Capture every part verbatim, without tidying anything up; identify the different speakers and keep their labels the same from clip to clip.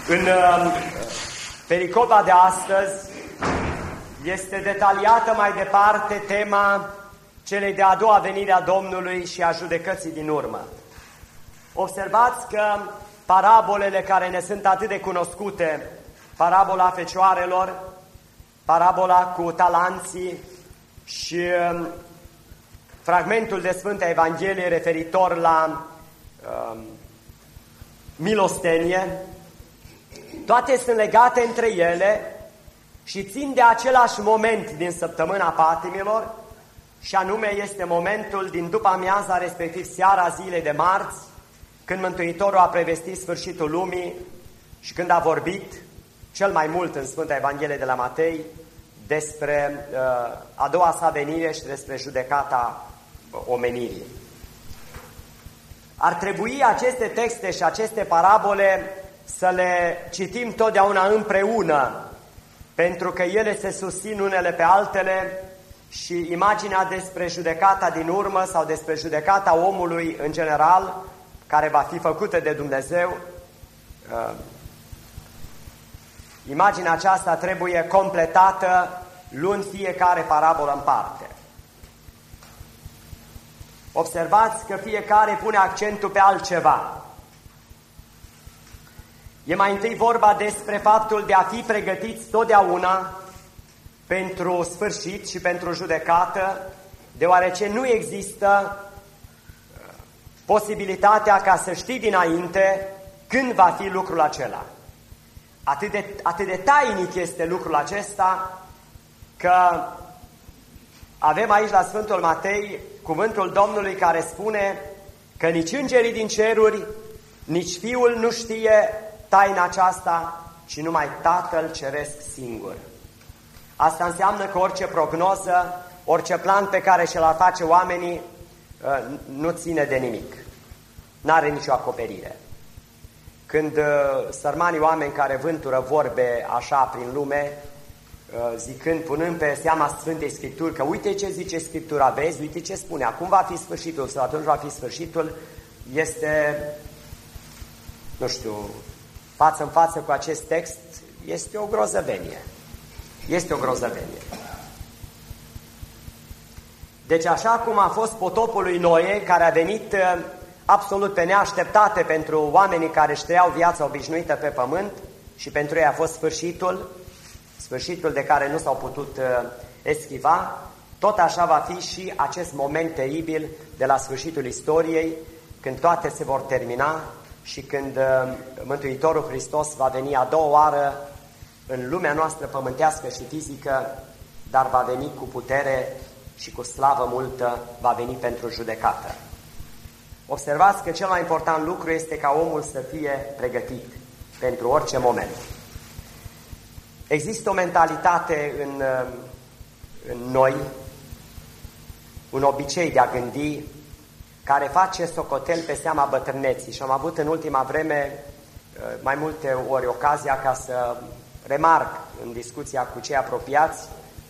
Speaker 1: În uh, pericopa de astăzi este detaliată mai departe tema celei de-a doua venire a Domnului și a judecății din urmă. Observați că parabolele care ne sunt atât de cunoscute, parabola fecioarelor, parabola cu talanții și uh, fragmentul de Sfânta Evanghelie referitor la uh, milostenie, toate sunt legate între ele și țin de același moment din săptămâna patimilor, și anume este momentul din după amiaza, respectiv seara zilei de marți, când Mântuitorul a prevestit sfârșitul lumii și când a vorbit cel mai mult în Sfânta Evanghelie de la Matei despre uh, a doua sa venire și despre judecata omenirii. Ar trebui aceste texte și aceste parabole să le citim totdeauna împreună, pentru că ele se susțin unele pe altele și imaginea despre judecata din urmă sau despre judecata omului în general, care va fi făcută de Dumnezeu, uh, imaginea aceasta trebuie completată luând fiecare parabolă în parte. Observați că fiecare pune accentul pe altceva. E mai întâi vorba despre faptul de a fi pregătiți totdeauna pentru sfârșit și pentru judecată, deoarece nu există posibilitatea ca să știi dinainte când va fi lucrul acela. Atât de, atât de tainic este lucrul acesta că avem aici la Sfântul Matei cuvântul Domnului care spune că nici îngerii din ceruri, nici Fiul nu știe taina aceasta, ci numai Tatăl Ceresc singur. Asta înseamnă că orice prognoză, orice plan pe care și-l face oamenii, nu ține de nimic. N-are nicio acoperire. Când sărmanii oameni care vântură vorbe așa prin lume, zicând, punând pe seama Sfântei Scripturi, că uite ce zice Scriptura, vezi, uite ce spune, acum va fi sfârșitul sau atunci va fi sfârșitul, este, nu știu, față în față cu acest text, este o grozăvenie. Este o grozăvenie. Deci așa cum a fost potopul lui Noe, care a venit absolut pe neașteptate pentru oamenii care își trăiau viața obișnuită pe pământ și pentru ei a fost sfârșitul, sfârșitul de care nu s-au putut eschiva, tot așa va fi și acest moment teribil de la sfârșitul istoriei, când toate se vor termina și când Mântuitorul Hristos va veni a doua oară în lumea noastră pământească și fizică, dar va veni cu putere și cu slavă multă, va veni pentru judecată. Observați că cel mai important lucru este ca omul să fie pregătit pentru orice moment. Există o mentalitate în, în noi, un obicei de a gândi, care face socotel pe seama bătrâneții. Și am avut în ultima vreme mai multe ori ocazia ca să remarc în discuția cu cei apropiați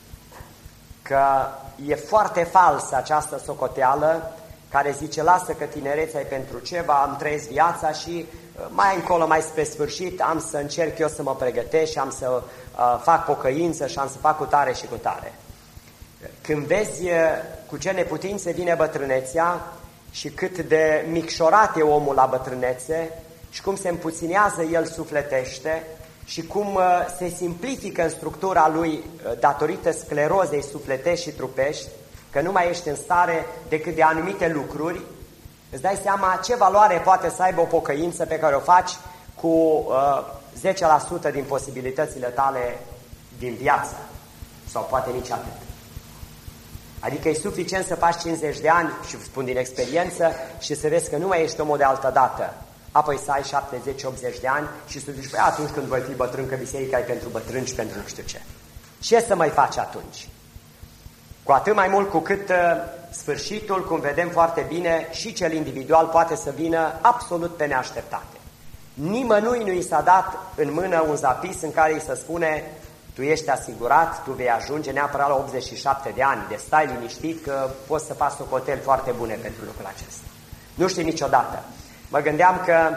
Speaker 1: că e foarte falsă această socoteală care zice, lasă că tinerețea e pentru ceva, am trăiesc viața și mai încolo, mai spre sfârșit, am să încerc eu să mă pregătesc și am să uh, fac pocăință și am să fac cu tare și cu tare. Când vezi cu ce neputințe vine bătrânețea și cât de micșorat e omul la bătrânețe și cum se împuținează el sufletește și cum uh, se simplifică în structura lui uh, datorită sclerozei sufletești și trupești, că nu mai ești în stare decât de anumite lucruri, îți dai seama ce valoare poate să aibă o pocăință pe care o faci cu uh, zece la sută din posibilitățile tale din viață, sau poate nici atât. Adică e suficient să faci cincizeci de ani, și spun din experiență, și să vezi că nu mai ești omul de altă dată, apoi să ai șaptezeci optzeci de ani și să zici, păi atunci când voi fi bătrân, că biserica e pentru bătrâni și pentru nu știu ce. Ce să mai faci atunci? Cu atât mai mult cu cât uh, sfârșitul, cum vedem foarte bine, și cel individual poate să vină absolut pe neașteptate. Nimănui nu i s-a dat în mână un zapis în care îi se spune, tu ești asigurat, tu vei ajunge neapărat la optzeci și șapte de ani, de stai liniștit că poți să faci socoteli foarte bune pentru lucrul acesta. Nu știi niciodată. Mă gândeam că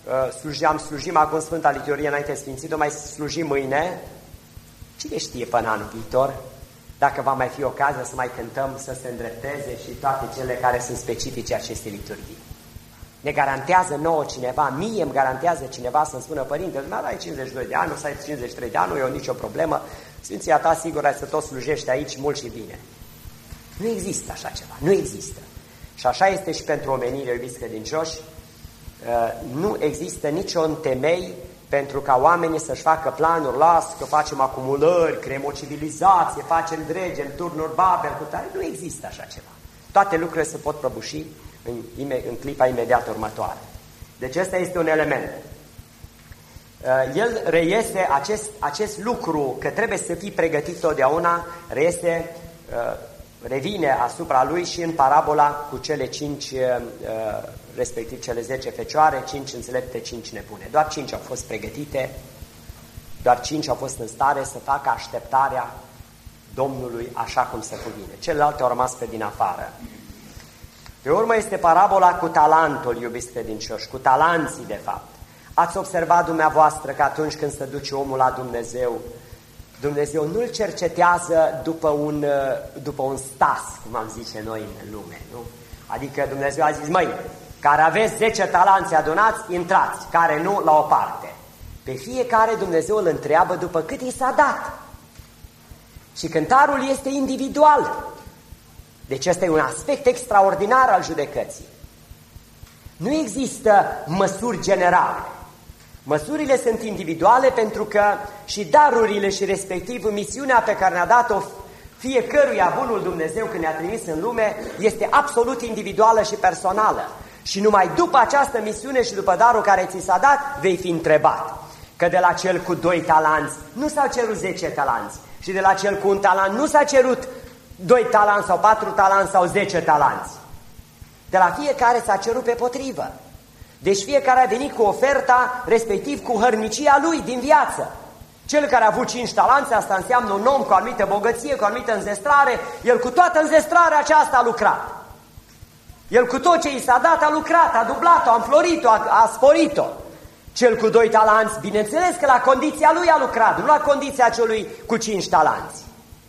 Speaker 1: slujeam, slujim acum Sfânta Liturghie înainte Sfințitul, mai slujim mâine. Cine știe până anul viitor dacă va mai fi ocazia să mai cântăm, să se îndrepteze și toate cele care sunt specifice acestei liturghii. Ne garantează nouă cineva, mie îmi garantează cineva să-mi spună: părinte, dumneavoastră ai cincizeci și doi de ani, o să ai cincizeci și trei de ani, nu e o nicio problemă, Sfinția ta sigur ai să tot slujești aici mult și bine. Nu există așa ceva, nu există. Și așa este și pentru omenire, iubiți credincioși, nu există niciun temei pentru ca oamenii să-și facă planuri, las că facem acumulări, creăm o civilizație, facem dregem, turnuri Babel, cu tare. Nu există așa ceva. Toate lucrurile se pot prăbuși în, în clipa imediat următoare. Deci ăsta este un element. El reiese, acest, acest lucru, că trebuie să fii pregătit totdeauna, reiese, revine asupra lui și în parabola cu cele cinci, respectiv cele zece fecioare, cinci înțelepte, cinci nebune. Doar cinci au fost pregătite, doar cinci au fost în stare să facă așteptarea Domnului așa cum se cuvine. Celelalte au rămas pe din afară. Pe urmă este parabola cu talentul, iubiți credincioși, cu talanții de fapt. Ați observat dumneavoastră că atunci când se duce omul la Dumnezeu, Dumnezeu nu-l cercetează după un, după un stas, cum am zice noi în lume, nu? Adică Dumnezeu a zis: măi, care aveți zece talanți adunați, intrați, care nu, la o parte. Pe fiecare Dumnezeu îl întreabă după cât i s-a dat. Și cântarul este individual. Deci ăsta e un aspect extraordinar al judecății. Nu există măsuri generale. Măsurile sunt individuale pentru că și darurile și respectiv misiunea pe care ne-a dat-o fiecăruia bunul Dumnezeu când ne-a trimis în lume este absolut individuală și personală. Și numai după această misiune și după darul care ți s-a dat, vei fi întrebat. Că de la cel cu doi talanți nu s-au cerut zece talanți și de la cel cu un talent nu s-a cerut doi talanți sau patru talanți sau zece talanți. De la fiecare s-a cerut pe potrivă. Deci fiecare a venit cu oferta, respectiv cu hărnicia lui din viață. Cel care a avut cinci talanți, asta înseamnă un om cu o anumită bogăție, cu o anumită înzestrare, el cu toată înzestrarea aceasta a lucrat. El cu tot ce i s-a dat a lucrat, a dublat-o, a înflorit-o, a, a sporit-o. Cel cu doi talanți, bineînțeles că la condiția lui a lucrat, nu la condiția celui cu cinci talanți.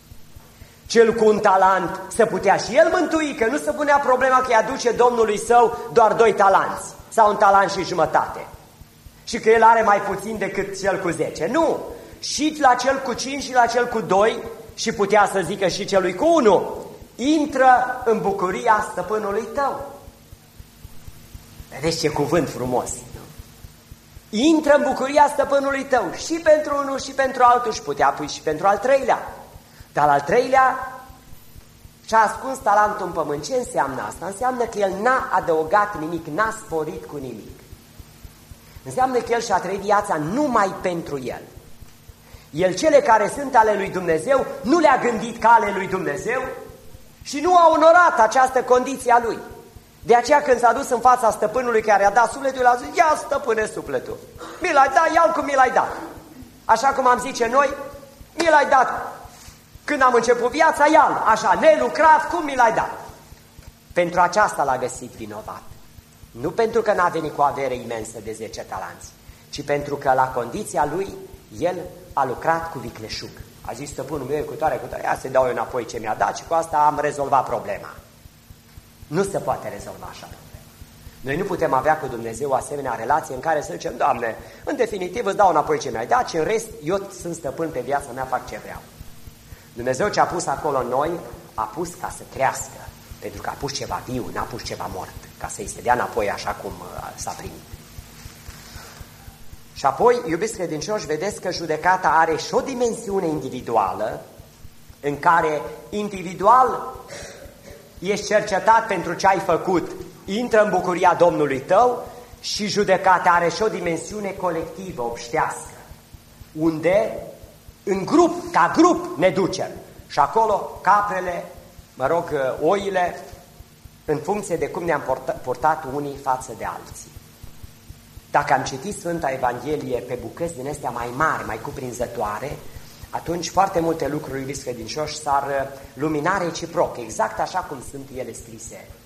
Speaker 1: Cel cu un talent se putea și el mântui, că nu se punea problema că îi aduce Domnului său doar doi talanți sau un talent și jumătate. Și că el are mai puțin decât cel cu zece. Nu! Și la cel cu cinci și la cel cu doi, și putea să zică și celui cu unu, intră în bucuria stăpânului tău. Vedeți ce cuvânt frumos! Intră în bucuria stăpânului tău și pentru unul și pentru altul, și putea pui și pentru al treilea. Dar al treilea și-a ascuns talentul în pământ. Ce înseamnă asta? Înseamnă că el n-a adăugat nimic, n-a sporit cu nimic. Înseamnă că el și-a trăit viața numai pentru el. El cele care sunt ale lui Dumnezeu nu le-a gândit ca ale lui Dumnezeu și nu a onorat această condiție a lui. De aceea când s-a dus în fața stăpânului care i-a dat sufletul, el a zis: ia stăpâne sufletul, mi l-ai dat, ia-l cum mi l-ai dat. Așa cum am zice noi, mi l-ai dat când am început viața, ia-l, așa, nelucrat, cum mi l-ai dat. Pentru aceasta l-a găsit vinovat. Nu pentru că n-a venit cu o avere imensă de zece talanți, ci pentru că la condiția lui, el a lucrat cu vicleșug. A zis: stăpânul meu, cu tare, cu tare, ia să-i dau eu înapoi ce mi-a dat și cu asta am rezolvat problema. Nu se poate rezolva așa problema. Noi nu putem avea cu Dumnezeu o asemenea relație în care să zicem: Doamne, în definitiv îți dau înapoi ce mi-ai dat și în rest eu sunt stăpân pe viața mea, fac ce vreau. Dumnezeu ce a pus acolo în noi, a pus ca să crească, pentru că a pus ceva viu, n-a pus ceva mort, ca să-i se dea înapoi așa cum s-a primit. Și apoi, iubiți credincioși, vedeți că judecata are și o dimensiune individuală, în care individual ești cercetat pentru ce ai făcut, intră în bucuria Domnului tău, și judecata are și o dimensiune colectivă, obștească, unde în grup, ca grup ne ducem. Și acolo caprele, mă rog, oile, în funcție de cum ne-am purtat unii față de alții. Dacă am citit Sfânta Evanghelie pe bucăți din astea mai mari, mai cuprinzătoare, atunci foarte multe lucruri, iubiți credincioși, s-ar lumina reciproc, exact așa cum sunt ele scrise